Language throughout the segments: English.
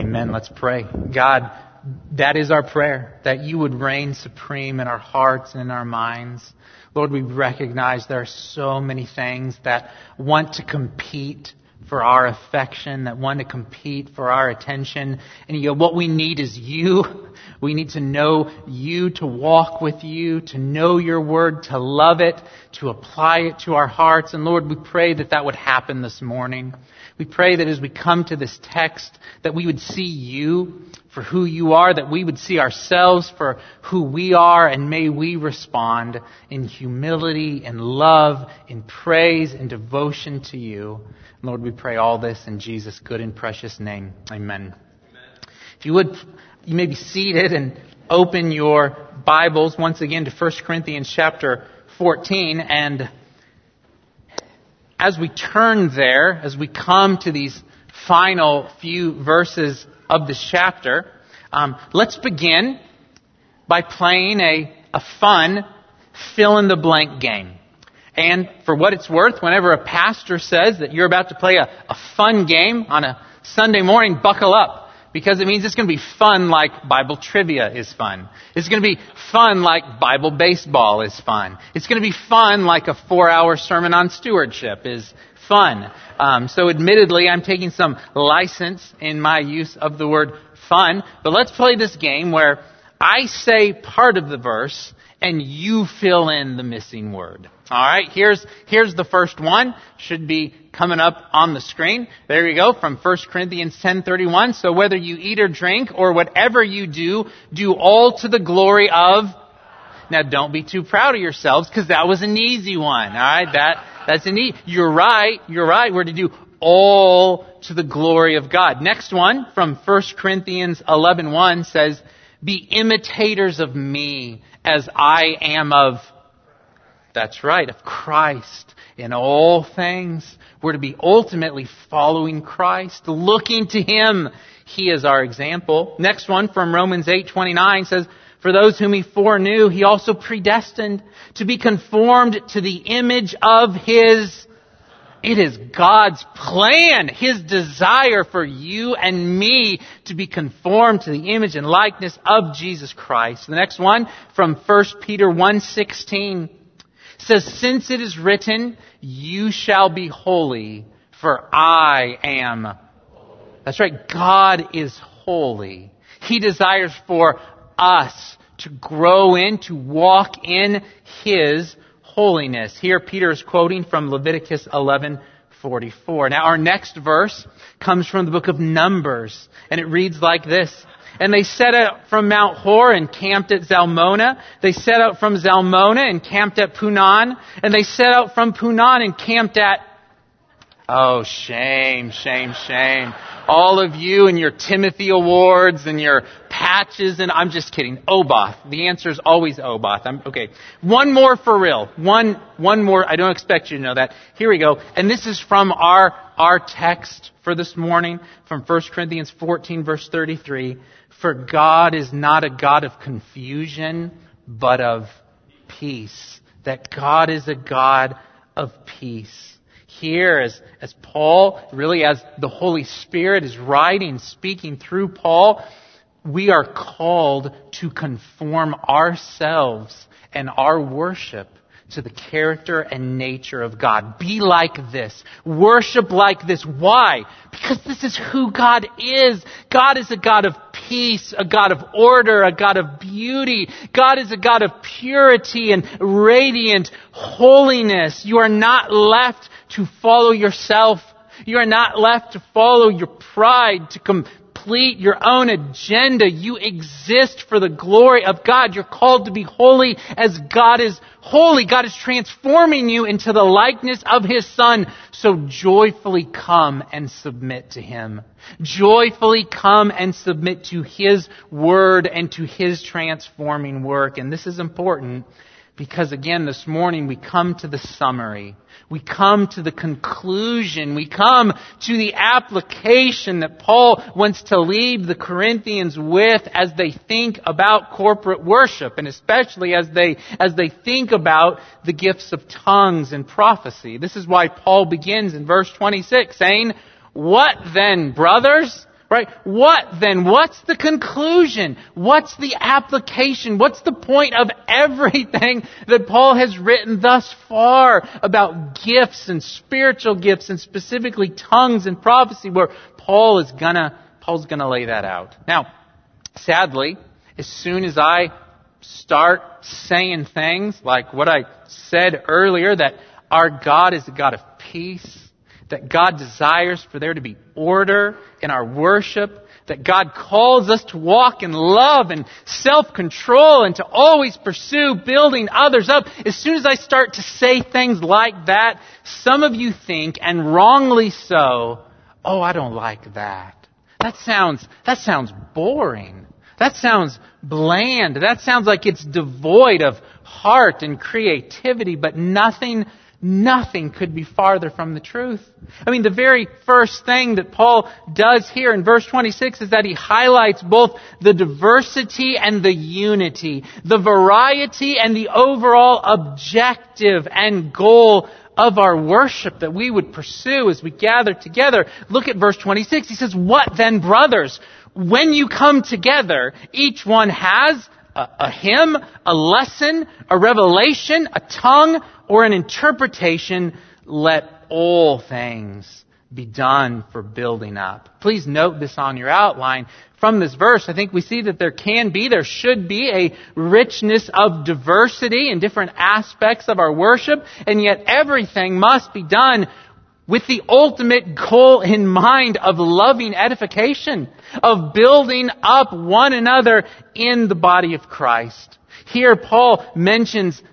Amen. Let's pray. God, that is our prayer, that you would reign supreme in our hearts and in our minds. Lord, we recognize there are so many things that want to compete for our affection, that want to compete for our attention. And what we need is you. We need to know you, to walk with you, to know your word, to love it, to apply it to our hearts. And Lord, we pray that that would happen this morning. We pray that as we come to this text, that we would see you for who you are, that we would see ourselves for who we are, and may we respond in humility and love, in praise and devotion to you. Lord, we pray all this in Jesus' good and precious name. Amen. If you would, you may be seated and open your Bibles once again to 1 Corinthians chapter 14. And as we turn there, as we come to these final few verses of this chapter, let's begin by playing a fun fill-in-the-blank game. And for what it's worth, whenever a pastor says that you're about to play a fun game on a Sunday morning, buckle up. Because it means it's going to be fun like Bible trivia is fun. It's going to be fun like Bible baseball is fun. It's going to be fun like a 4-hour sermon on stewardship is fun. So admittedly, I'm taking some license in my use of the word fun. But let's play this game where I say part of the verse and you fill in the missing word. All right, here's the first one. Should be coming up on the screen. There you go, from 1 Corinthians 10:31. So whether you eat or drink or whatever you do, do all to the glory of... Now don't be too proud of yourselves, because that was an easy one. All right, that's an easy... You're right. We're to do all to the glory of God. Next one, from 1 Corinthians 11:1 says, be imitators of me as I am of... That's right, of Christ. In all things, we're to be ultimately following Christ, looking to Him. He is our example. Next one from Romans 8:29 says, for those whom He foreknew, He also predestined to be conformed to the image of His... It is God's plan, His desire for you and me to be conformed to the image and likeness of Jesus Christ. The next one from 1 Peter 1:16 says, since it is written, you shall be holy, for I am. That's right, God is holy. He desires for us to grow in, to walk in His holiness. Here Peter is quoting from Leviticus 11:44. Now our next verse comes from the book of Numbers, and it reads like this. And they set out from Mount Hor and camped at Zalmona. They set out from Zalmona and camped at Punan. And they set out from Punan and camped at... Oh, shame. All of you and your Timothy Awards and your patches, and I'm just kidding. Oboth. The answer is always Oboth. Okay. One more for real. One more. I don't expect you to know that. Here we go. And this is from our text for this morning, from 1 Corinthians 14, verse 33. For God is not a God of confusion, but of peace. That God is a God of peace. Here, as Paul, really as the Holy Spirit is writing, speaking through Paul, we are called to conform ourselves and our worship to the character and nature of God. Be like this. Worship like this. Why? Because this is who God is. God is a God of peace, a God of order, a God of beauty. God is a God of purity and radiant holiness. You are not left to follow yourself. You are not left to follow your pride, to complete your own agenda. You exist for the glory of God. You're called to be holy as God is holy. God is transforming you into the likeness of His Son. So joyfully come and submit to Him. Joyfully come and submit to His Word and to His transforming work. And this is important because, again, this morning we come to the summary. We come to the conclusion. We come to the application that Paul wants to leave the Corinthians with as they think about corporate worship, and especially as they think about the gifts of tongues and prophecy. This is why Paul begins in verse 26 saying, what then, brothers? Right? What then? What's the conclusion? What's the application? What's the point of everything that Paul has written thus far about gifts and spiritual gifts and specifically tongues and prophecy, where Paul's gonna lay that out. Now, sadly, as soon as I start saying things like what I said earlier, that our God is a God of peace, that God desires for there to be order in our worship, that God calls us to walk in love and self-control and to always pursue building others up. As soon as I start to say things like that, some of you think, and wrongly so, oh, I don't like that. That sounds boring. That sounds bland. That sounds like it's devoid of heart and creativity, but nothing could be farther from the truth. I mean, the very first thing that Paul does here in verse 26 is that he highlights both the diversity and the unity, the variety and the overall objective and goal of our worship that we would pursue as we gather together. Look at verse 26. He says, "What then, brothers? When you come together, each one has a hymn, a lesson, a revelation, a tongue, or an interpretation. Let all things be done for building up." Please note this on your outline. From this verse, I think we see that there should be a richness of diversity in different aspects of our worship, and yet everything must be done with the ultimate goal in mind of loving edification, of building up one another in the body of Christ. Here Paul mentions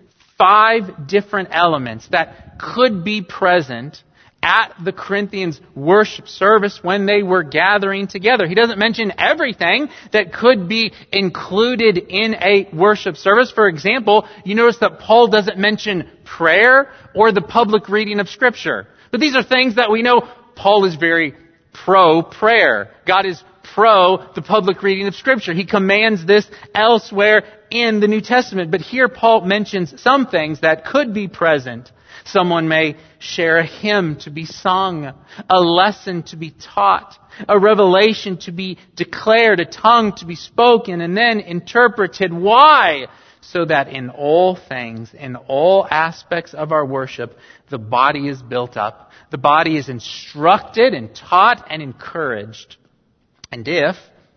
5 different elements that could be present at the Corinthians worship service when they were gathering together. He doesn't mention everything that could be included in a worship service. For example, you notice that Paul doesn't mention prayer or the public reading of Scripture. But these are things that we know Paul is very pro-prayer. God is pro the public reading of Scripture. He commands this elsewhere in the New Testament. But here Paul mentions some things that could be present. Someone may share a hymn to be sung, a lesson to be taught, a revelation to be declared, a tongue to be spoken and then interpreted. Why? So that in all things, in all aspects of our worship, the body is built up. The body is instructed and taught and encouraged. And if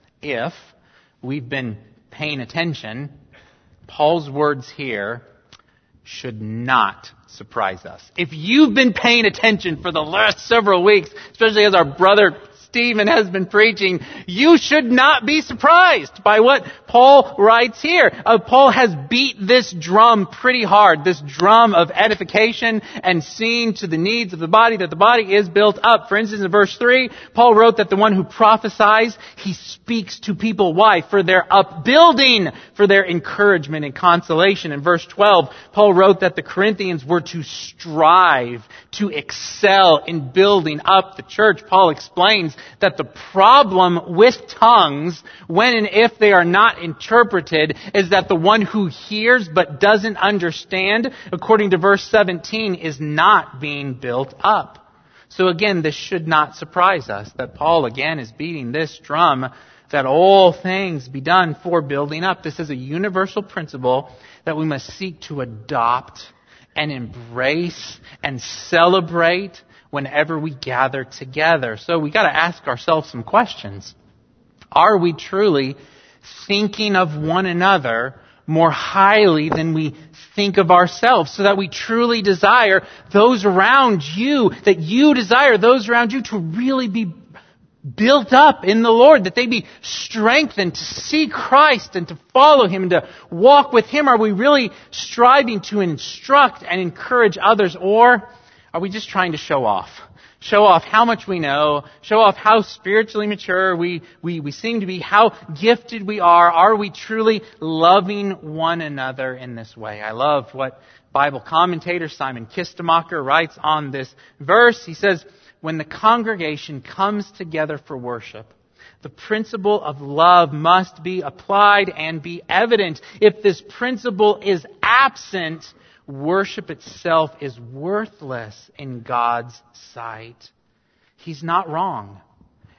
we've been paying attention, Paul's words here should not surprise us. If you've been paying attention for the last several weeks, especially as our brother Stephen has been preaching, you should not be surprised by what Paul writes here. Paul has beat this drum pretty hard, this drum of edification and seeing to the needs of the body, that the body is built up. For instance, in verse 3, Paul wrote that the one who prophesies, he speaks to people. Why? For their upbuilding, for their encouragement and consolation. In verse 12, Paul wrote that the Corinthians were to strive, to excel in building up the church. Paul explains that the problem with tongues, when and if they are not interpreted, is that the one who hears but doesn't understand, according to verse 17, is not being built up. So again, this should not surprise us that Paul again is beating this drum, that all things be done for building up. This is a universal principle that we must seek to adopt and embrace and celebrate whenever we gather together. So we got to ask ourselves some questions. Are we truly thinking of one another more highly than we think of ourselves, so that we truly desire those around you, that you desire those around you to really be built up in the Lord, that they be strengthened to see Christ and to follow Him and to walk with Him? Are we really striving to instruct and encourage others, or are we just trying to show off? Show off how much we know, show off how spiritually mature we seem to be, how gifted we are. Are we truly loving one another in this way? I love what Bible commentator Simon Kistemacher writes on this verse. He says, when the congregation comes together for worship, the principle of love must be applied and be evident. If this principle is absent, worship itself is worthless in God's sight. He's not wrong.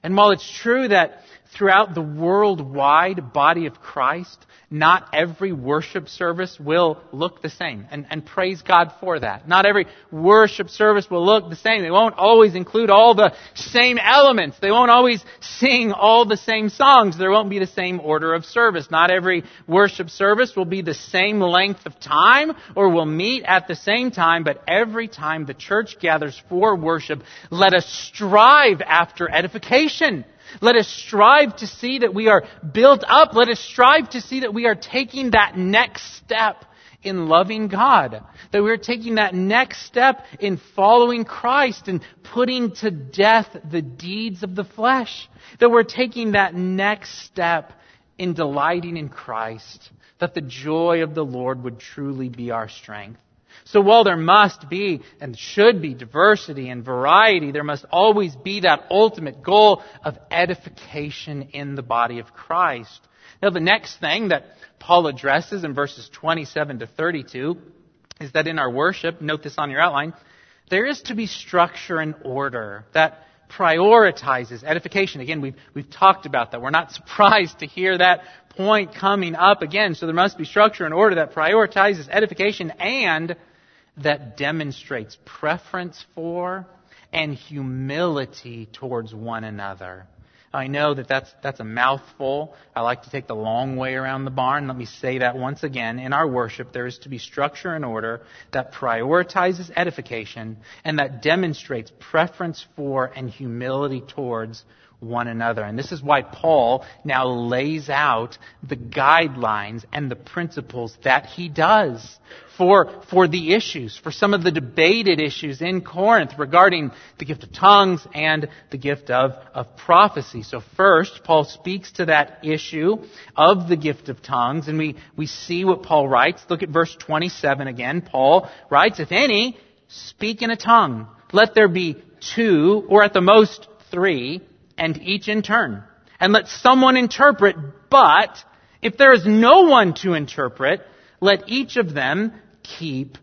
And while it's true that throughout the worldwide body of Christ, not every worship service will look the same. And praise God for that. Not every worship service will look the same. They won't always include all the same elements. They won't always sing all the same songs. There won't be the same order of service. Not every worship service will be the same length of time or will meet at the same time. But every time the church gathers for worship, let us strive after edification. Let us strive to see that we are built up. Let us strive to see that we are taking that next step in loving God. That we're taking that next step in following Christ and putting to death the deeds of the flesh. That we're taking that next step in delighting in Christ. That the joy of the Lord would truly be our strength. So while there must be and should be diversity and variety, there must always be that ultimate goal of edification in the body of Christ. Now, the next thing that Paul addresses in verses 27 to 32 is that in our worship, note this on your outline, there is to be structure and order that prioritizes edification. Again, we've talked about that. We're not surprised to hear that point coming up again. So there must be structure and order that prioritizes edification and that demonstrates preference for and humility towards one another. I know that's a mouthful. I like to take the long way around the barn. Let me say that once again. In our worship, there is to be structure and order that prioritizes edification and that demonstrates preference for and humility towards one another. And this is why Paul now lays out the guidelines and the principles that he does for the issues, for some of the debated issues in Corinth regarding the gift of tongues and the gift of prophecy. So first, Paul speaks to that issue of the gift of tongues, and we see what Paul writes. Look at verse 27 again. Paul writes, "If any speak in a tongue, let there be 2, or at the most 3, and each in turn. And let someone interpret, but if there is no one to interpret, let each of them keep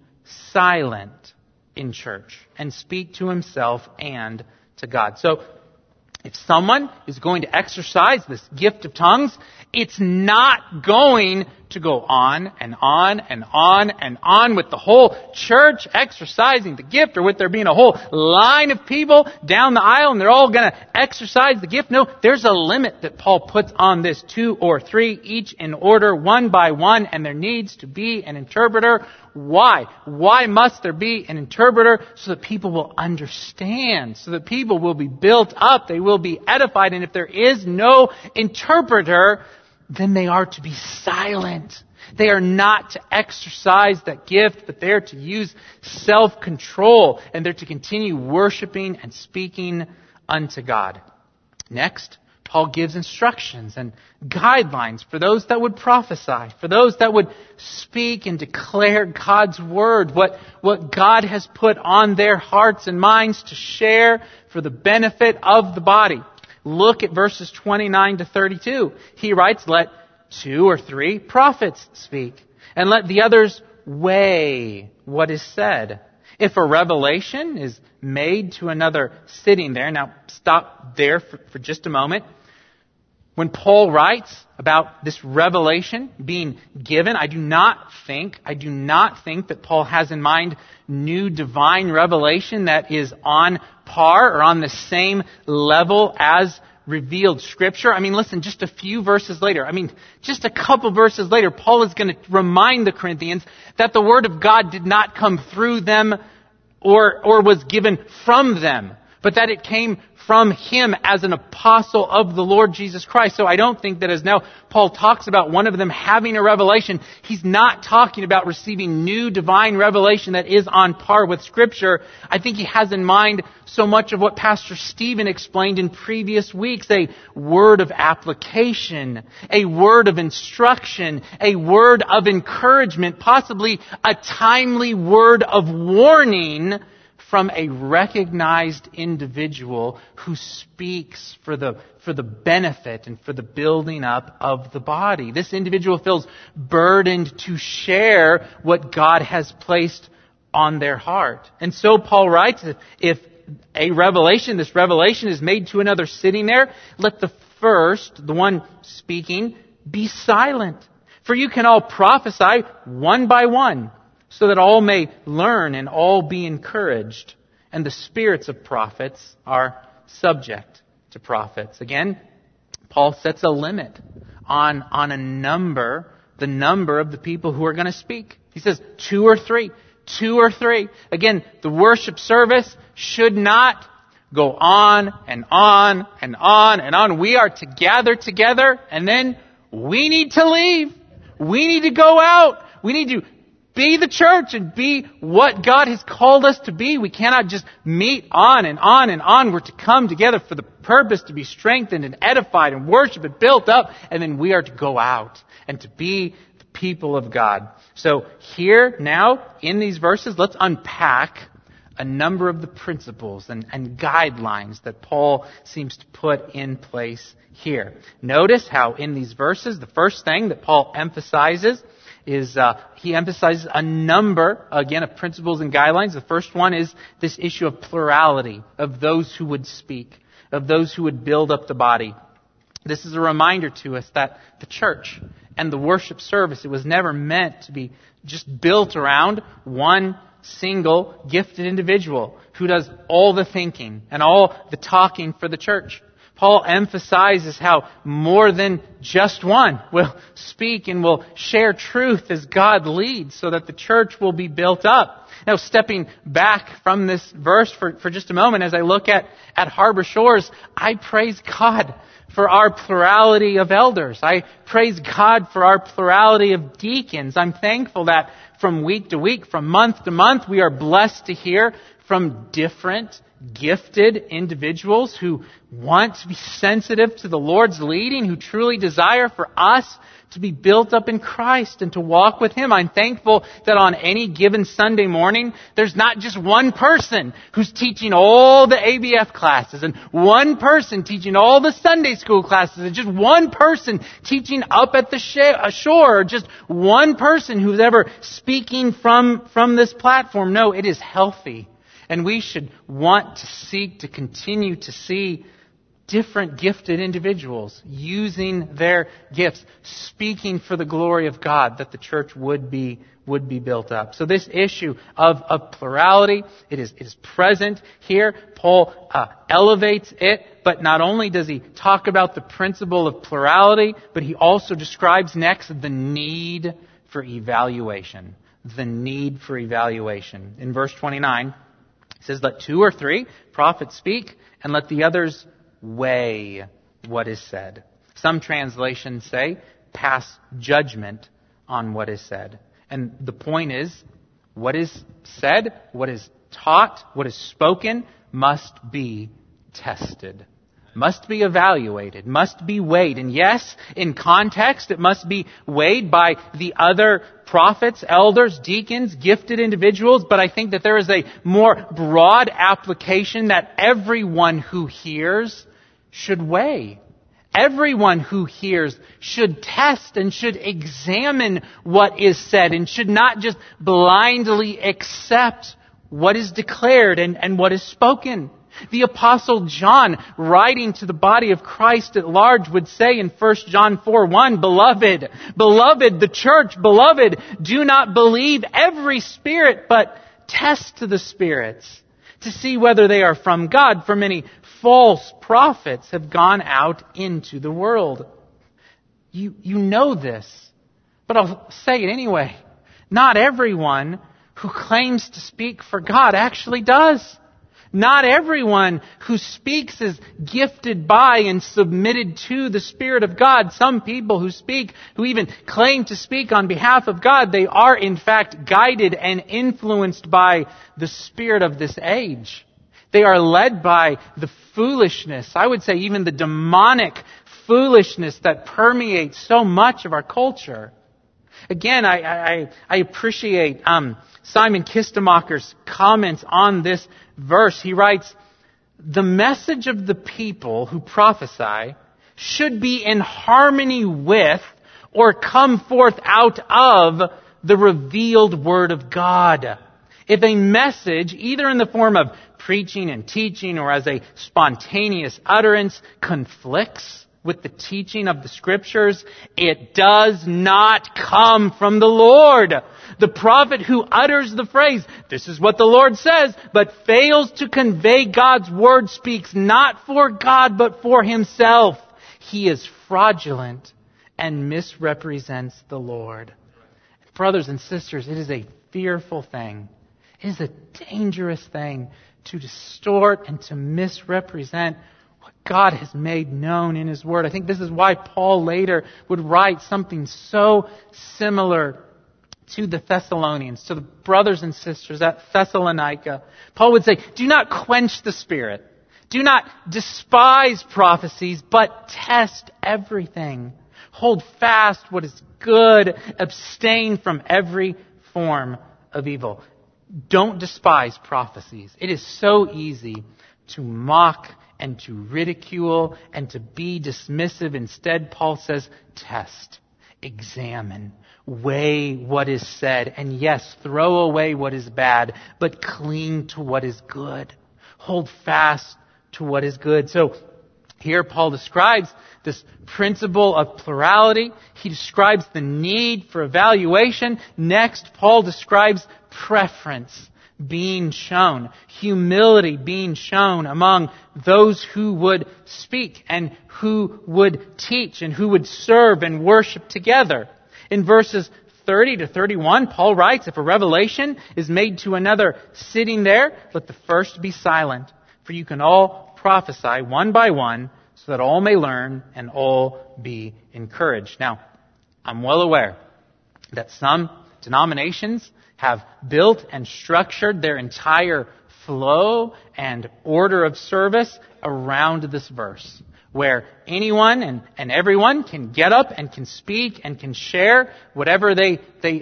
silent in church and speak to himself and to God." So, if someone is going to exercise this gift of tongues, it's not going to go on and on and on and on with the whole church exercising the gift, or with there being a whole line of people down the aisle and they're all going to exercise the gift. No, there's a limit that Paul puts on this: 2 or 3, each in order, one by one, and there needs to be an interpreter. Why? Why must there be an interpreter? So that people will understand, so that people will be built up, they will be edified. And if there is no interpreter, then they are to be silent. They are not to exercise that gift, but they are to use self-control, and they're to continue worshiping and speaking unto God. Next, Paul gives instructions and guidelines for those that would prophesy, for those that would speak and declare God's word, what God has put on their hearts and minds to share for the benefit of the body. Look at verses 29 to 32. He writes, "Let 2 or 3 prophets speak, and let the others weigh what is said. If a revelation is made to another sitting there," now stop there for just a moment. When Paul writes about this revelation being given, I do not think that Paul has in mind new divine revelation that is on par or on the same level as revealed Scripture. I mean, listen, just a few verses later, just a couple verses later, Paul is going to remind the Corinthians that the Word of God did not come through them or was given from them, but that it came from him as an apostle of the Lord Jesus Christ. So I don't think that as now Paul talks about one of them having a revelation, he's not talking about receiving new divine revelation that is on par with Scripture. I think he has in mind so much of what Pastor Stephen explained in previous weeks: a word of application, a word of instruction, a word of encouragement, possibly a timely word of warning from a recognized individual who speaks for the benefit and for the building up of the body. This individual feels burdened to share what God has placed on their heart. And so Paul writes, if a revelation. This revelation is made to another sitting there. Let the first, the one speaking, be silent. For you can all prophesy one by one, so that all may learn and all be encouraged. And the spirits of prophets are subject to prophets. Again, Paul sets a limit on the number of the people who are going to speak. He says 2 or 3. 2 or 3. Again, the worship service should not go on and on and on and on. We are to gather together, and then we need to leave. We need to go out. We need to be the church and be what God has called us to be. We cannot just meet on and on and on. We're to come together for the purpose to be strengthened and edified and worship and built up. And then we are to go out and to be the people of God. So here now in these verses, let's unpack a number of the principles and guidelines that Paul seems to put in place here. Notice how in these verses, the first thing that Paul emphasizes is he emphasizes a number, again, of principles and guidelines. The first one is this issue of plurality, of those who would speak, of those who would build up the body. This is a reminder to us that the church and the worship service, it was never meant to be just built around one single gifted individual who does all the thinking and all the talking for the church. Paul emphasizes how more than just one will speak and will share truth as God leads so that the church will be built up. Now, stepping back from this verse for just a moment, as I look at Harbor Shores, I praise God for our plurality of elders. I praise God for our plurality of deacons. I'm thankful that from week to week, from month to month, we are blessed to hear from different gifted individuals who want to be sensitive to the Lord's leading, who truly desire for us to be built up in Christ and to walk with Him. I'm thankful that on any given Sunday morning, there's not just one person who's teaching all the ABF classes and one person teaching all the Sunday school classes and just one person teaching up at the shore or just one person who's ever speaking from this platform. No, it is healthy. And we should want to seek to continue to see different gifted individuals using their gifts, speaking for the glory of God, that the church would be built up. So this issue of plurality, it is present here. Paul elevates it, but not only does he talk about the principle of plurality, but he also describes next the need for evaluation. The need for evaluation. In verse 29, it says, let 2 or 3 prophets speak, and let the others weigh what is said. Some translations say, pass judgment on what is said. And the point is, what is said, what is taught, what is spoken, must be tested. Must be evaluated, must be weighed. And yes, in context, it must be weighed by the other prophets, elders, deacons, gifted individuals. But I think that there is a more broad application that everyone who hears should weigh. Everyone who hears should test and should examine what is said and should not just blindly accept what is declared and what is spoken. The Apostle John, writing to the body of Christ at large, would say in 1 John 4:1, Beloved, the church, beloved, do not believe every spirit, but test the spirits to see whether they are from God. For many false prophets have gone out into the world. You know this, but I'll say it anyway. Not everyone who claims to speak for God actually does. Not everyone who speaks is gifted by and submitted to the Spirit of God. Some people who speak, who even claim to speak on behalf of God, they are in fact guided and influenced by the spirit of this age. They are led by the foolishness, I would say even the demonic foolishness that permeates so much of our culture. Again, I appreciate Simon Kistemacher's comments on this verse. He writes, the message of the people who prophesy should be in harmony with or come forth out of the revealed Word of God. If a message, either in the form of preaching and teaching or as a spontaneous utterance conflicts with the teaching of the Scriptures, it does not come from the Lord. The prophet who utters the phrase, "This is what the Lord says," but fails to convey God's word speaks not for God but for himself. He is fraudulent and misrepresents the Lord. Brothers and sisters, it is a fearful thing. It is a dangerous thing to distort and to misrepresent what God has made known in His Word. I think this is why Paul later would write something so similar to the Thessalonians, to the brothers and sisters at Thessalonica. Paul would say, "Do not quench the Spirit. Do not despise prophecies, but test everything. Hold fast what is good. Abstain from every form of evil." Don't despise prophecies. It is so easy to mock and to ridicule and to be dismissive. Instead, Paul says, test, examine, weigh what is said, and yes, throw away what is bad, but cling to what is good. Hold fast to what is good. So here Paul describes this principle of plurality. He describes the need for evaluation. Next, Paul describes preference being shown, humility being shown among those who would speak and who would teach and who would serve and worship together. In verses 30 to 31, Paul writes, "If a revelation is made to another sitting there, let the first be silent, for you can all prophesy one by one, so that all may learn and all be encouraged." Now, I'm well aware that some denominations have built and structured their entire flow and order of service around this verse, where anyone and everyone can get up and can speak and can share whatever they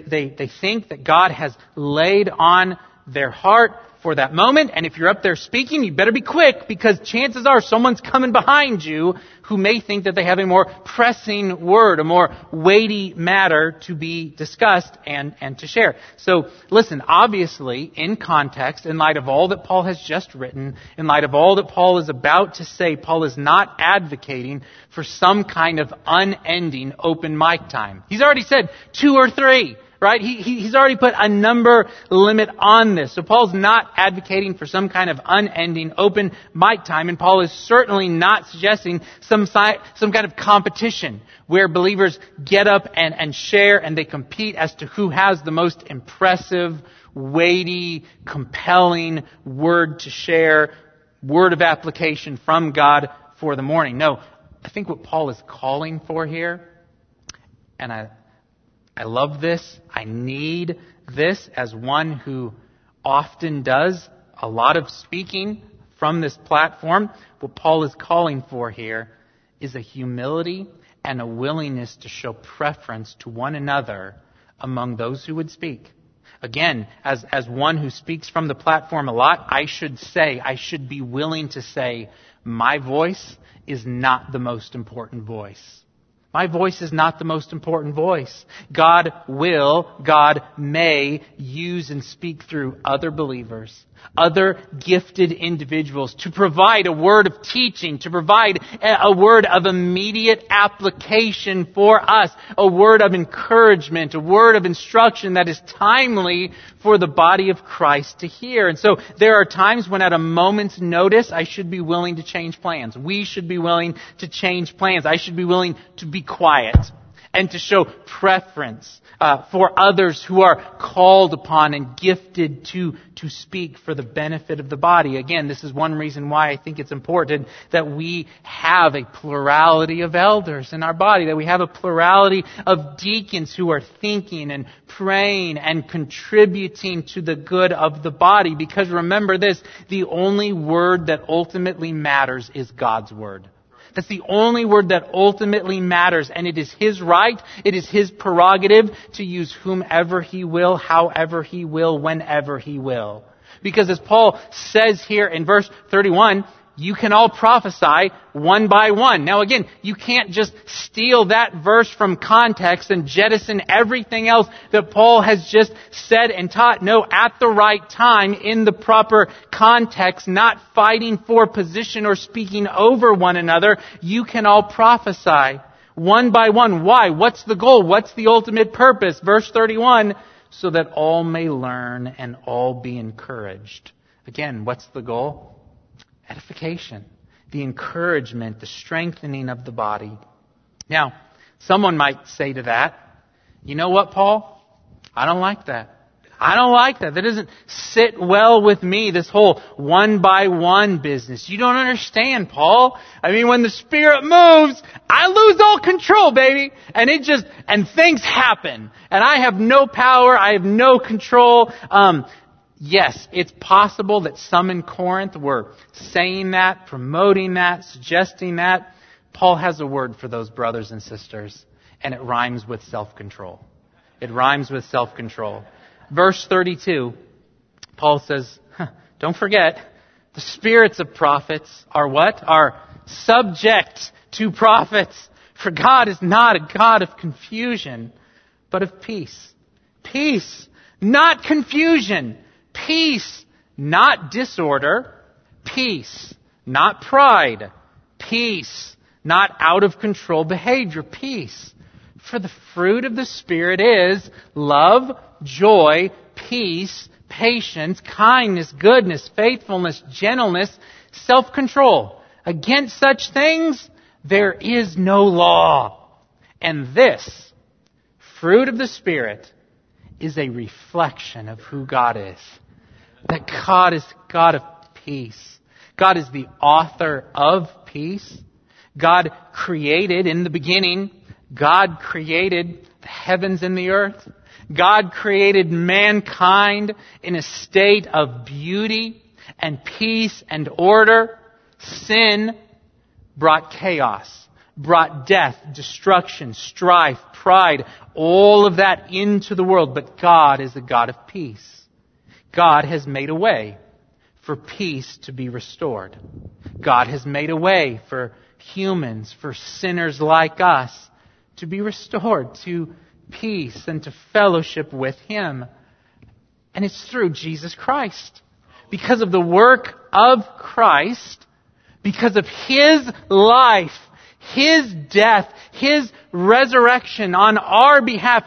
think that God has laid on their heart for that moment. And if you're up there speaking, you better be quick, because chances are someone's coming behind you who may think that they have a more pressing word, a more weighty matter to be discussed and to share. So listen, obviously, in context, in light of all that Paul has just written, in light of all that Paul is about to say, Paul is not advocating for some kind of unending open mic time. He's already said 2 or 3. Right? He's already put a number limit on this. So Paul's not advocating for some kind of unending open mic time. And Paul is certainly not suggesting some kind of competition where believers get up and share and they compete as to who has the most impressive, weighty, compelling word to share, word of application from God for the morning. No, I think what Paul is calling for here, and I love this. I need this as one who often does a lot of speaking from this platform. What Paul is calling for here is a humility and a willingness to show preference to one another among those who would speak. Again, as one who speaks from the platform a lot, I should be willing to say, my voice is not the most important voice. My voice is not the most important voice. God may use and speak through other believers, other gifted individuals to provide a word of teaching, to provide a word of immediate application for us, a word of encouragement, a word of instruction that is timely for the body of Christ to hear. And so there are times when at a moment's notice, I should be willing to change plans. We should be willing to change plans. I should be willing to be quiet and to show preference for others who are called upon and gifted to speak for the benefit of the body. Again, this is one reason why I think it's important that we have a plurality of elders in our body, that we have a plurality of deacons who are thinking and praying and contributing to the good of the body. Because remember this, the only word that ultimately matters is God's word. That's the only word that ultimately matters, and it is His right, it is His prerogative to use whomever He will, however He will, whenever He will. Because as Paul says here in verse 31, you can all prophesy one by one. Now again, you can't just steal that verse from context and jettison everything else that Paul has just said and taught. No, at the right time, in the proper context, not fighting for position or speaking over one another, you can all prophesy one by one. Why? What's the goal? What's the ultimate purpose? Verse 31, so that all may learn and all be encouraged. Again, what's the goal? Edification, the encouragement, the strengthening of the body. Now, someone might say to that, you know what, Paul? I don't like that. I don't like that. That doesn't sit well with me, this whole one by one business. You don't understand, Paul. I mean, when the Spirit moves, I lose all control, baby. And things happen. And I have no power. I have no control. Yes, it's possible that some in Corinth were saying that, promoting that, suggesting that. Paul has a word for those brothers and sisters, and it rhymes with self-control. It rhymes with self-control. Verse 32, Paul says, don't forget, the spirits of prophets are what? Are subject to prophets. For God is not a God of confusion, but of peace. Peace, not confusion. Peace, not disorder. Peace, not pride. Peace, not out of control behavior. Peace. For the fruit of the Spirit is love, joy, peace, patience, kindness, goodness, faithfulness, gentleness, self-control. Against such things, there is no law. And this, fruit of the Spirit, is a reflection of who God is. That God is God of peace. God is the author of peace. God created in the beginning. God created the heavens and the earth. God created mankind in a state of beauty and peace and order. Sin brought chaos, brought death, destruction, strife, pride, all of that into the world. But God is a God of peace. God has made a way for peace to be restored. God has made a way for humans, for sinners like us, to be restored to peace and to fellowship with Him. And it's through Jesus Christ. Because of the work of Christ, because of His life, His death, His resurrection on our behalf,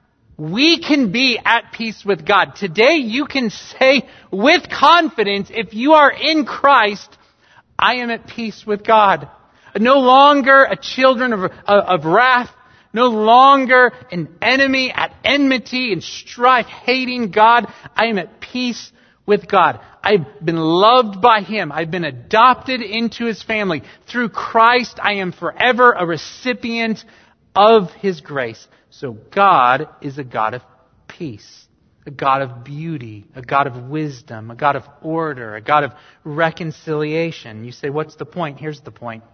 we can be at peace with God. Today you can say with confidence, if you are in Christ, I am at peace with God. No longer a children of wrath, no longer an enemy at enmity and strife, hating God. I am at peace with God. I've been loved by Him. I've been adopted into His family. Through Christ, I am forever a recipient of His grace. So God is a God of peace, a God of beauty, a God of wisdom, a God of order, a God of reconciliation. You say, what's the point? Here's the point.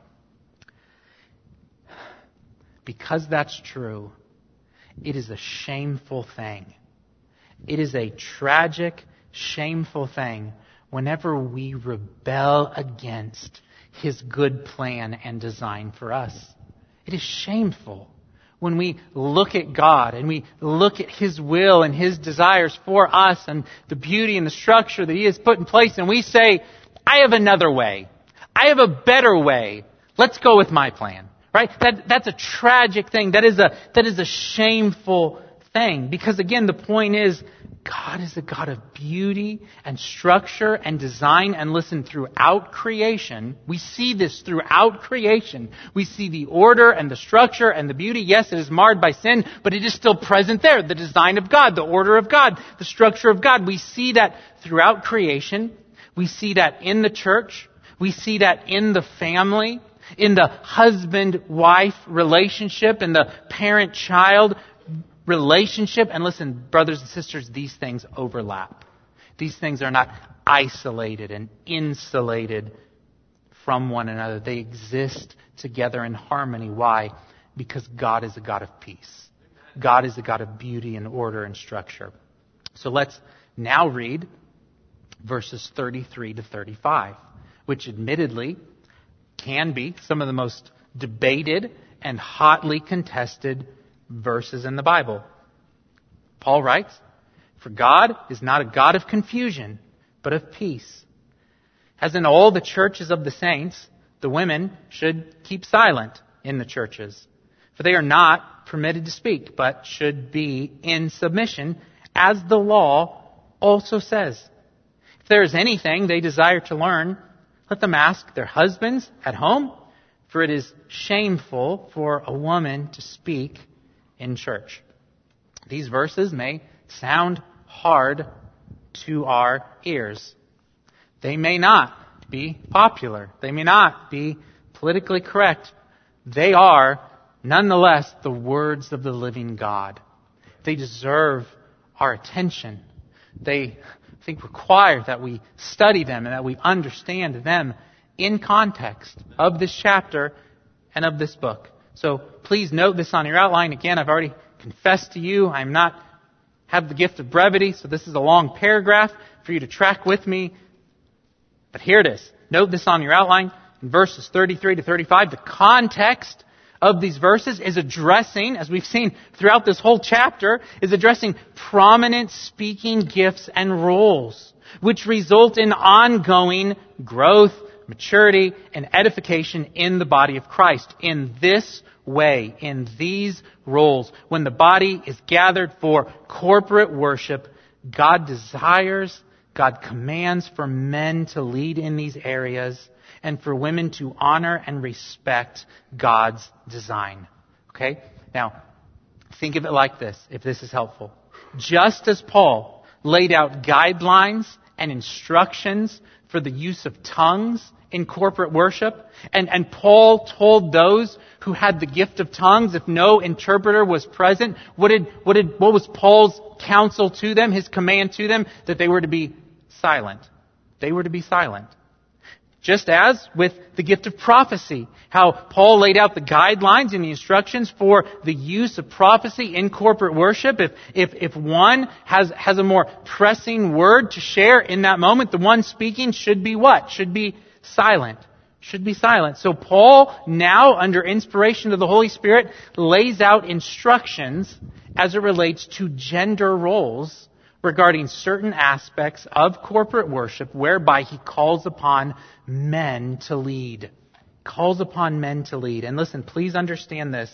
Because that's true, it is a shameful thing. It is a tragic, shameful thing whenever we rebel against His good plan and design for us. It is shameful when we look at God and we look at His will and His desires for us and the beauty and the structure that He has put in place, and we say, I have another way. I have a better way. Let's go with my plan. Right? That's a tragic thing. That is a shameful thing. Because again, the point is, God is a God of beauty and structure and design. And listen, throughout creation, we see this throughout creation. We see the order and the structure and the beauty. Yes, it is marred by sin, but it is still present there. The design of God, the order of God, the structure of God. We see that throughout creation. We see that in the church. We see that in the family, in the husband-wife relationship, in the parent-child relationship. And listen, brothers and sisters, these things overlap. These things are not isolated and insulated from one another. They exist together in harmony. Why? Because God is a God of peace. God is a God of beauty and order and structure. So let's now read verses 33 to 35. which admittedly can be some of the most debated and hotly contested verses in the Bible. Paul writes, "For God is not a God of confusion, but of peace. As in all the churches of the saints, the women should keep silent in the churches, for they are not permitted to speak, but should be in submission, as the law also says. If there is anything they desire to learn, let them ask their husbands at home, for it is shameful for a woman to speak in church." These verses may sound hard to our ears. They may not be popular. They may not be politically correct. They are, nonetheless, the words of the living God. They deserve our attention. They, I think, require that we study them and that we understand them in context of this chapter and of this book. So please note this on your outline. Again, I've already confessed to you, I'm not have the gift of brevity, so this is a long paragraph for you to track with me. But here it is. Note this on your outline. In verses 33 to 35, the context of these verses is addressing, as we've seen throughout this whole chapter, is addressing prominent speaking gifts and roles, which result in ongoing growth, maturity, and edification in the body of Christ. In this way, in these roles, when the body is gathered for corporate worship, God desires, God commands for men to lead in these areas and for women to honor and respect God's design. Okay? Now, think of it like this, if this is helpful. Just as Paul laid out guidelines and instructions for the use of tongues in corporate worship, and Paul told those who had the gift of tongues, if no interpreter was present, what was Paul's counsel to them, his command to them? That they were to be silent. They were to be silent. Just as with the gift of prophecy, how Paul laid out the guidelines and the instructions for the use of prophecy in corporate worship. If one has a more pressing word to share in that moment, the one speaking should be what? Should be silent. Should be silent. So Paul, now under inspiration of the Holy Spirit, lays out instructions as it relates to gender roles regarding certain aspects of corporate worship, whereby he calls upon men to lead. Calls upon men to lead. And listen, please understand this.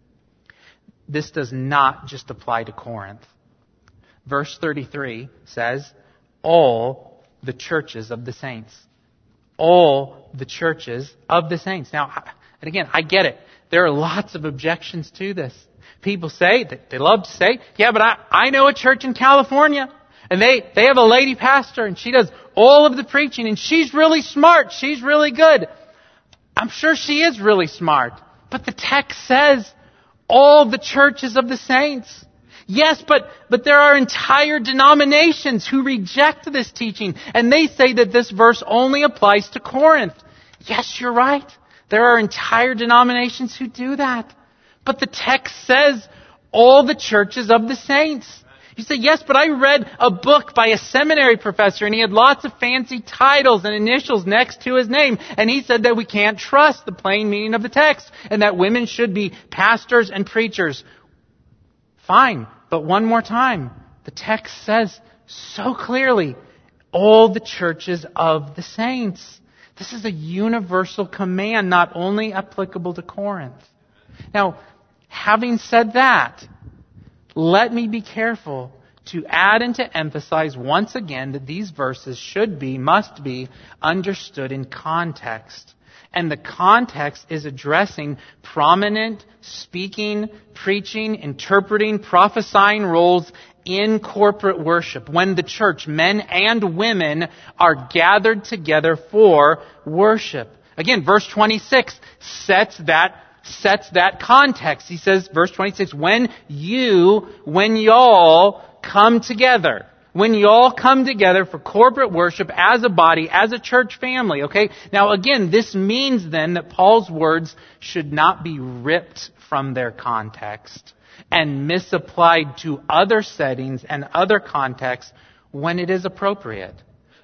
This does not just apply to Corinth. Verse 33 says, all the churches of the saints. All the churches of the saints. Now, and again, I get it. There are lots of objections to this. People say, that they love to say, yeah, but I know a church in California, and they have a lady pastor, and she does all of the preaching, and she's really smart. She's really good. I'm sure she is really smart. But the text says, all the churches of the saints. Yes, but there are entire denominations who reject this teaching, and they say that this verse only applies to Corinth. Yes, you're right. There are entire denominations who do that. But the text says, all the churches of the saints. You say, yes, but I read a book by a seminary professor, and he had lots of fancy titles and initials next to his name, and he said that we can't trust the plain meaning of the text, and that women should be pastors and preachers. Fine, but one more time. The text says so clearly, all the churches of the saints. This is a universal command, not only applicable to Corinth. Now, having said that, let me be careful to add and to emphasize once again that these verses must be understood in context. And the context is addressing prominent speaking, preaching, interpreting, prophesying roles in corporate worship. When the church, men and women, are gathered together for worship. Again, verse 26 sets that context. He says, verse 26, when y'all come together. When y'all come together for corporate worship as a body, as a church family, okay? Now again, this means then that Paul's words should not be ripped from their context and misapplied to other settings and other contexts when it is appropriate.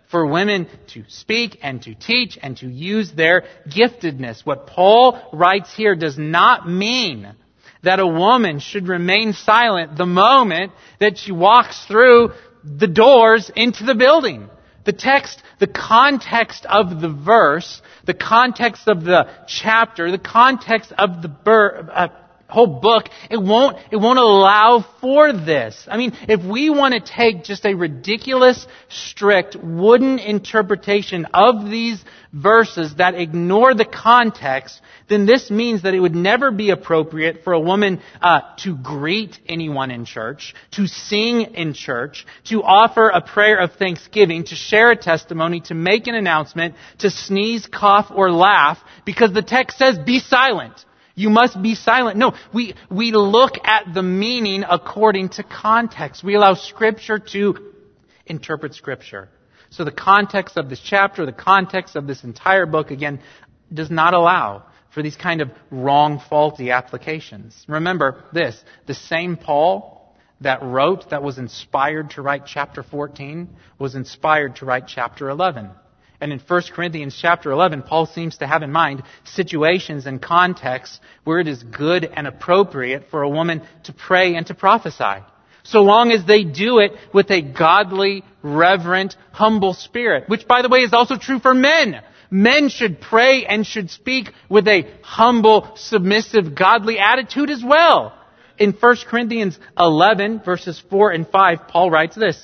for women to speak and to teach and to use their giftedness. What Paul writes here does not mean that a woman should remain silent the moment that she walks through the doors into the building. The text, the context of the verse, the context of the chapter, the context of the whole book, it won't allow for this. I mean, if we want to take just a ridiculous, strict, wooden interpretation of these verses that ignore the context, then this means that it would never be appropriate for a woman to greet anyone in church, to sing in church, to offer a prayer of thanksgiving, to share a testimony, to make an announcement, to sneeze, cough, or laugh, because the text says, be silent. You must be silent. No, we look at the meaning according to context. We allow Scripture to interpret Scripture. So the context of this chapter, the context of this entire book, again, does not allow for these kind of wrong, faulty applications. Remember this, the same Paul that wrote, that was inspired to write chapter 14, was inspired to write chapter 11. And in 1 Corinthians chapter 11, Paul seems to have in mind situations and contexts where it is good and appropriate for a woman to pray and to prophesy, so long as they do it with a godly, reverent, humble spirit, which, by the way, is also true for men. Men should pray and should speak with a humble, submissive, godly attitude as well. In 1 Corinthians 11, verses 4 and 5, Paul writes this,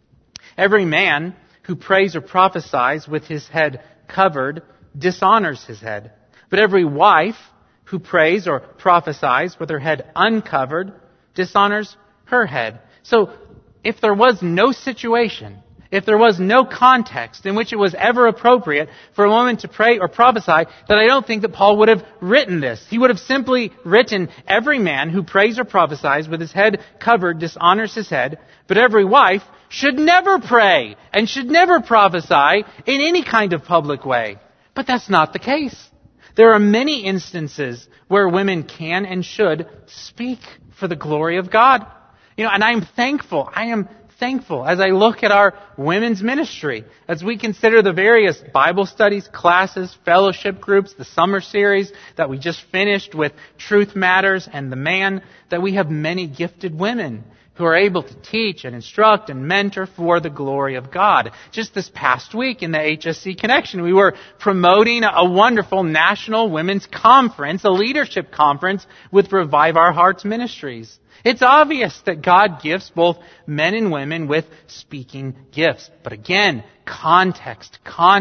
every man who prays or prophesies with his head covered dishonors his head. But every wife who prays or prophesies with her head uncovered dishonors her head. So if there was no situation, if there was no context in which it was ever appropriate for a woman to pray or prophesy, then I don't think that Paul would have written this. He would have simply written, every man who prays or prophesies with his head covered dishonors his head, but every wife should never pray and should never prophesy in any kind of public way. But that's not the case. There are many instances where women can and should speak for the glory of God. And I am thankful as I look at our women's ministry, as we consider the various Bible studies, classes, fellowship groups, the summer series that we just finished with Truth Matters and The Man, that we have many gifted women who are able to teach and instruct and mentor for the glory of God. Just this past week in the HSC Connection, we were promoting a wonderful national women's conference, a leadership conference with Revive Our Hearts Ministries. It's obvious that God gifts both men and women with speaking gifts. But again, context.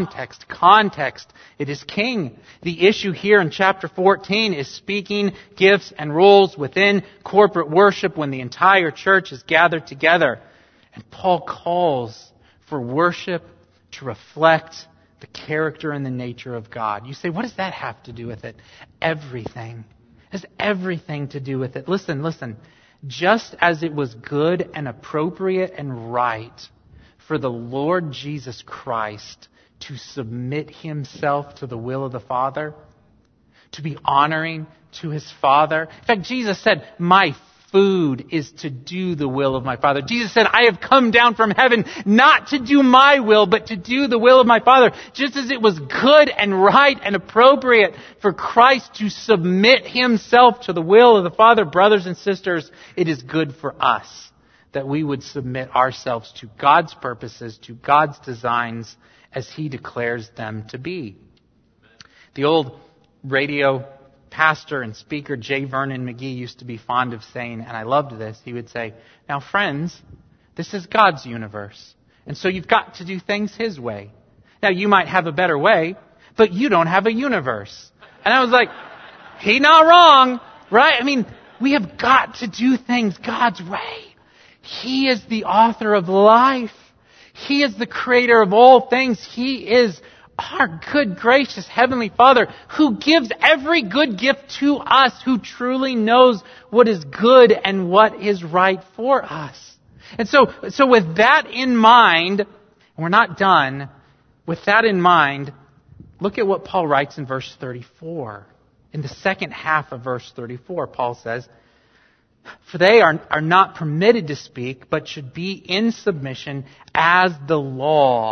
It is king. The issue here in chapter 14 is speaking gifts and roles within corporate worship when the entire church is gathered together. And Paul calls for worship to reflect the character and the nature of God. You say, what does that have to do with it? Everything. It has everything to do with it. Listen. Just as it was good and appropriate and right for the Lord Jesus Christ to submit himself to the will of the Father, to be honoring to his Father. In fact, Jesus said, my food is to do the will of my Father. Jesus said, I have come down from heaven not to do my will, but to do the will of my Father. Just as it was good and right and appropriate for Christ to submit himself to the will of the Father, brothers and sisters, it is good for us that we would submit ourselves to God's purposes, to God's designs, as he declares them to be. The old radio pastor and speaker J. Vernon McGee used to be fond of saying, and I loved this, he would say, now friends, this is God's universe, and so you've got to do things his way. Now you might have a better way, but you don't have a universe. And I was like, he not wrong, right? I mean, we have got to do things God's way. He is the author of life. He is the creator of all things. He is our good, gracious Heavenly Father who gives every good gift to us, who truly knows what is good and what is right for us. And so with that in mind, we're not done. With that in mind, look at what Paul writes in verse 34. In the second half of verse 34, Paul says, for they are not permitted to speak, but should be in submission as the law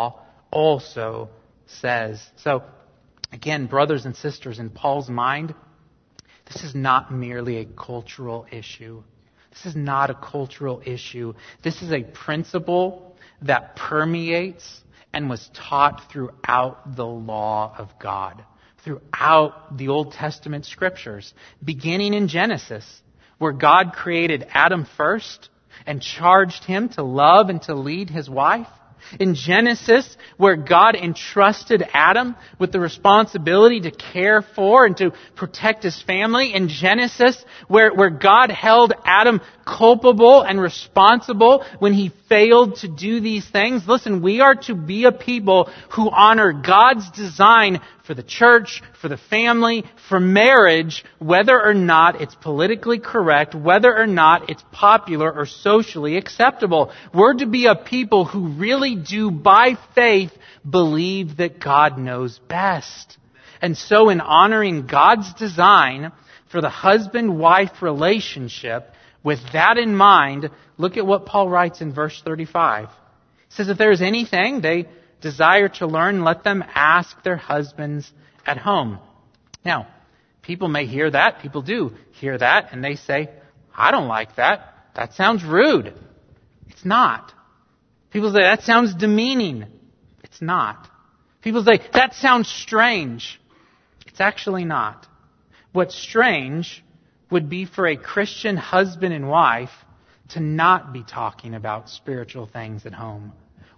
also says. So, again, brothers and sisters, in Paul's mind, this is not merely a cultural issue. This is not a cultural issue. This is a principle that permeates and was taught throughout the law of God, throughout the Old Testament scriptures, beginning in Genesis, where God created Adam first and charged him to love and to lead his wife. In Genesis, where God entrusted Adam with the responsibility to care for and to protect his family. In Genesis, where God held Adam culpable and responsible when he failed to do these things. Listen, we are to be a people who honor God's design for the church, for the family, for marriage, whether or not it's politically correct, whether or not it's popular or socially acceptable. We're to be a people who really do, by faith, believe that God knows best. And so in honoring God's design for the husband-wife relationship, with that in mind, look at what Paul writes in verse 35. He says, if there is anything they desire to learn, let them ask their husbands at home. Now, people may hear that. People do hear that, and they say, I don't like that. That sounds rude. It's not. People say, that sounds demeaning. It's not. People say, that sounds strange. It's actually not. What's strange would be for a Christian husband and wife to not be talking about spiritual things at home.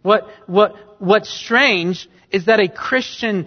What's strange is that a Christian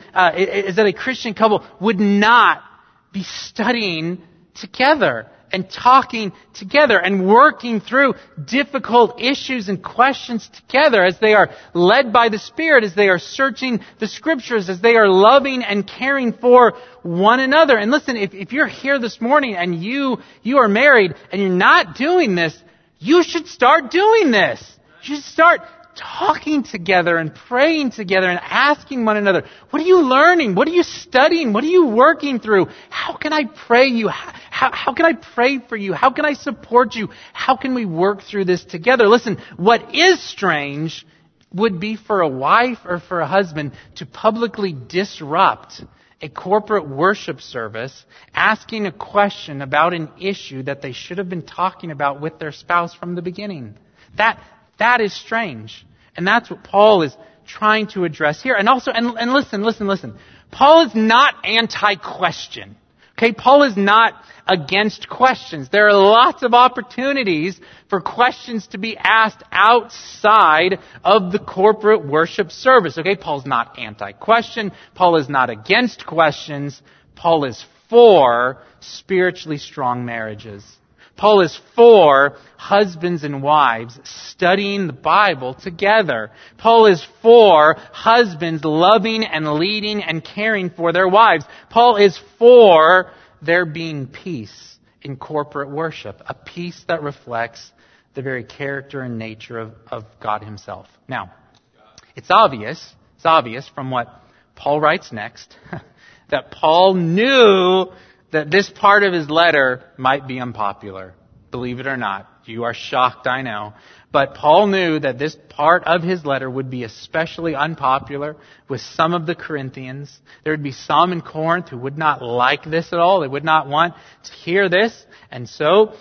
couple would not be studying together and talking together and working through difficult issues and questions together as they are led by the Spirit, as they are searching the Scriptures, as they are loving and caring for one another. And listen, if you're here this morning and you are married and you're not doing this, you should start doing this. You should start talking together and praying together and asking one another, what are you learning? What are you studying? What are you working through? How can I pray you? How can I pray for you? How can I support you? How can we work through this together? Listen, what is strange would be for a wife or for a husband to publicly disrupt a corporate worship service, asking a question about an issue that they should have been talking about with their spouse from the beginning. That is strange. And that's what Paul is trying to address here. And also, and listen. Paul is not anti-question. Okay, Paul is not against questions. There are lots of opportunities for questions to be asked outside of the corporate worship service. Okay, Paul's not anti-question. Paul is not against questions. Paul is for spiritually strong marriages. Paul is for husbands and wives studying the Bible together. Paul is for husbands loving and leading and caring for their wives. Paul is for there being peace in corporate worship, a peace that reflects the very character and nature of God Himself. Now, it's obvious from what Paul writes next that Paul knew that this part of his letter might be unpopular. Believe it or not. You are shocked, I know. But Paul knew that this part of his letter would be especially unpopular with some of the Corinthians. There would be some in Corinth who would not like this at all. They would not want to hear this. And so,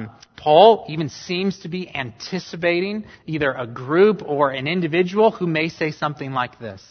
Paul even seems to be anticipating either a group or an individual who may say something like this.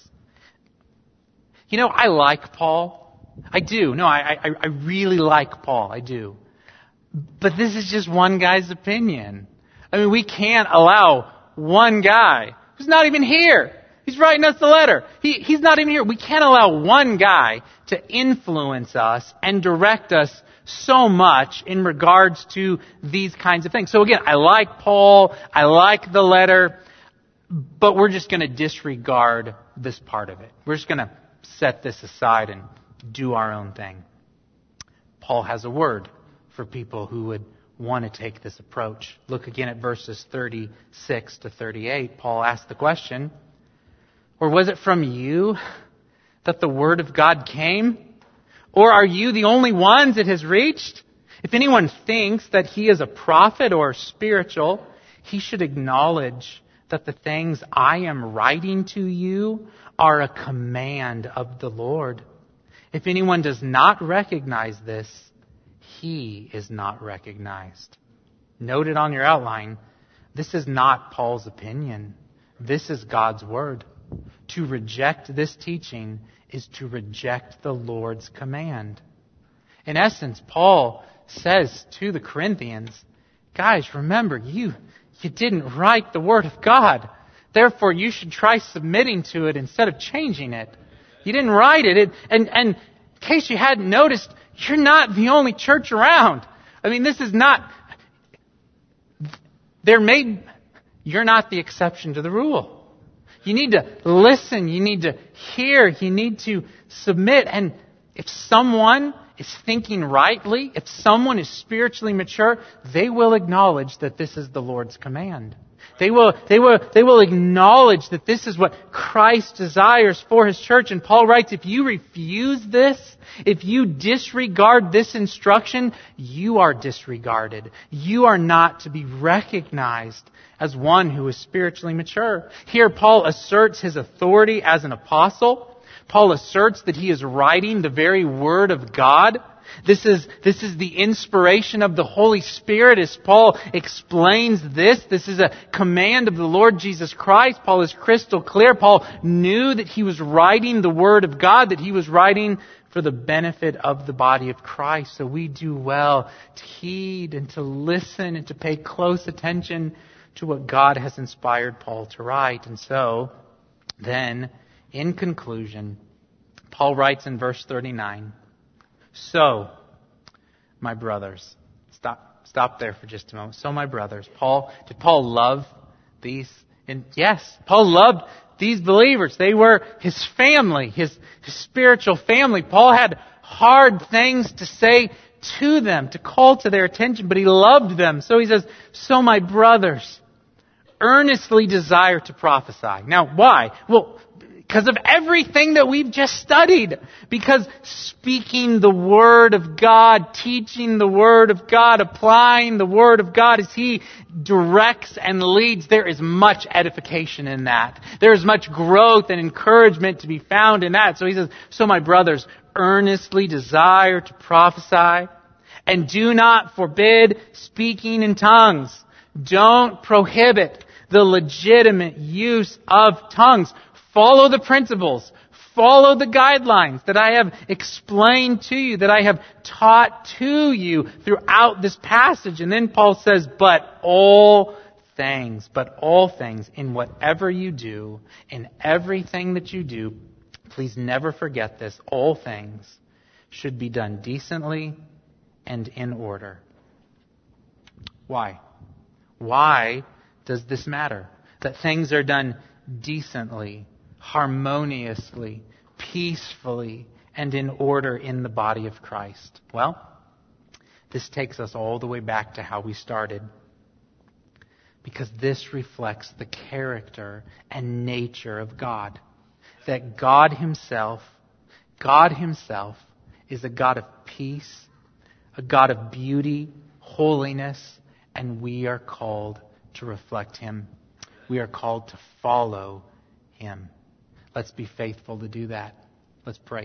You know, I like Paul. I do. No, I really like Paul. I do. But this is just one guy's opinion. I mean, we can't allow one guy who's not even here. He's writing us the letter. He's not even here. We can't allow one guy to influence us and direct us so much in regards to these kinds of things. So again, I like Paul. I like the letter. But we're just going to disregard this part of it. We're just going to set this aside and do our own thing. Paul has a word for people who would want to take this approach. Look again at verses 36 to 38. Paul asked the question, or was it from you that the word of God came? Or are you the only ones it has reached? If anyone thinks that he is a prophet or spiritual, he should acknowledge that the things I am writing to you are a command of the Lord. If anyone does not recognize this, he is not recognized. Note it on your outline. This is not Paul's opinion. This is God's word. To reject this teaching is to reject the Lord's command. In essence, Paul says to the Corinthians, guys, remember, you didn't write the word of God. Therefore, you should try submitting to it instead of changing it. You didn't write it. And in case you hadn't noticed, you're not the only church around. I mean, this is not... You're not the exception to the rule. You need to listen. You need to hear. You need to submit. And if someone is thinking rightly, if someone is spiritually mature, they will acknowledge that this is the Lord's command. They will acknowledge that this is what Christ desires for His church. And Paul writes, if you refuse this, if you disregard this instruction, you are disregarded. You are not to be recognized as one who is spiritually mature. Here Paul asserts his authority as an apostle. Paul asserts that he is writing the very Word of God. This is the inspiration of the Holy Spirit as Paul explains this. This is a command of the Lord Jesus Christ. Paul is crystal clear. Paul knew that he was writing the Word of God, that he was writing for the benefit of the body of Christ. So we do well to heed and to listen and to pay close attention to what God has inspired Paul to write. And so, then, in conclusion, Paul writes in verse 39, so, my brothers, stop there for just a moment. So, my brothers, did Paul love these? And yes, Paul loved these believers. They were his family, his spiritual family. Paul had hard things to say to them, to call to their attention, but he loved them. So he says, so my brothers, earnestly desire to prophesy. Now, why? Well, because of everything that we've just studied. Because speaking the Word of God, teaching the Word of God, applying the Word of God as He directs and leads, there is much edification in that. There is much growth and encouragement to be found in that. So he says, so my brothers, earnestly desire to prophesy, and do not forbid speaking in tongues. Don't prohibit the legitimate use of tongues. Follow the principles. Follow the guidelines that I have explained to you, that I have taught to you throughout this passage. And then Paul says, but all things, in whatever you do, in everything that you do, please never forget this, all things should be done decently and in order. Why? Why does this matter? That things are done decently, harmoniously, peacefully, and in order in the body of Christ. Well, this takes us all the way back to how we started. Because this reflects the character and nature of God. That God Himself is a God of peace, a God of beauty, holiness, and we are called to reflect Him. We are called to follow Him. Let's be faithful to do that. Let's pray.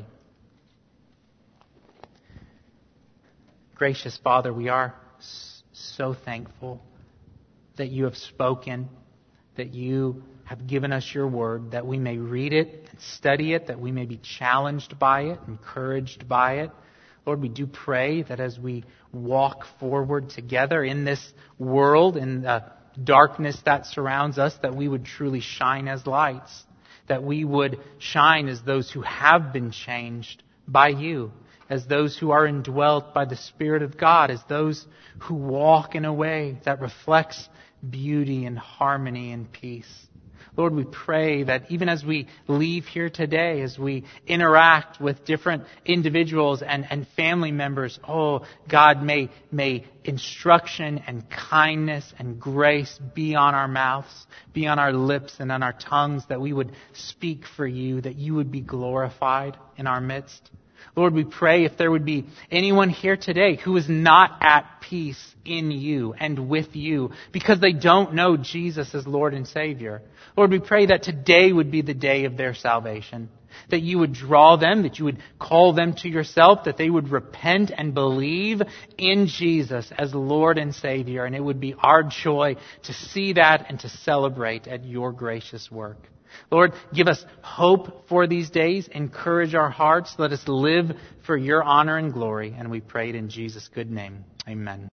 Gracious Father, we are so thankful that You have spoken, that You have given us Your word, that we may read it and study it, that we may be challenged by it, encouraged by it. Lord, we do pray that as we walk forward together in this world, in the darkness that surrounds us, that we would truly shine as lights, that we would shine as those who have been changed by You, as those who are indwelt by the Spirit of God, as those who walk in a way that reflects beauty and harmony and peace. Lord, we pray that even as we leave here today, as we interact with different individuals and family members, oh God, may instruction and kindness and grace be on our mouths, be on our lips and on our tongues, that we would speak for You, that You would be glorified in our midst. Lord, we pray if there would be anyone here today who is not at peace in you and with you because they don't know Jesus as Lord and Savior. Lord, we pray that today would be the day of their salvation, that you would draw them, that you would call them to yourself, that they would repent and believe in Jesus as Lord and Savior. And it would be our joy to see that and to celebrate at your gracious work. Lord, give us hope for these days. Encourage our hearts. Let us live for your honor and glory. And we pray it in Jesus' good name. Amen.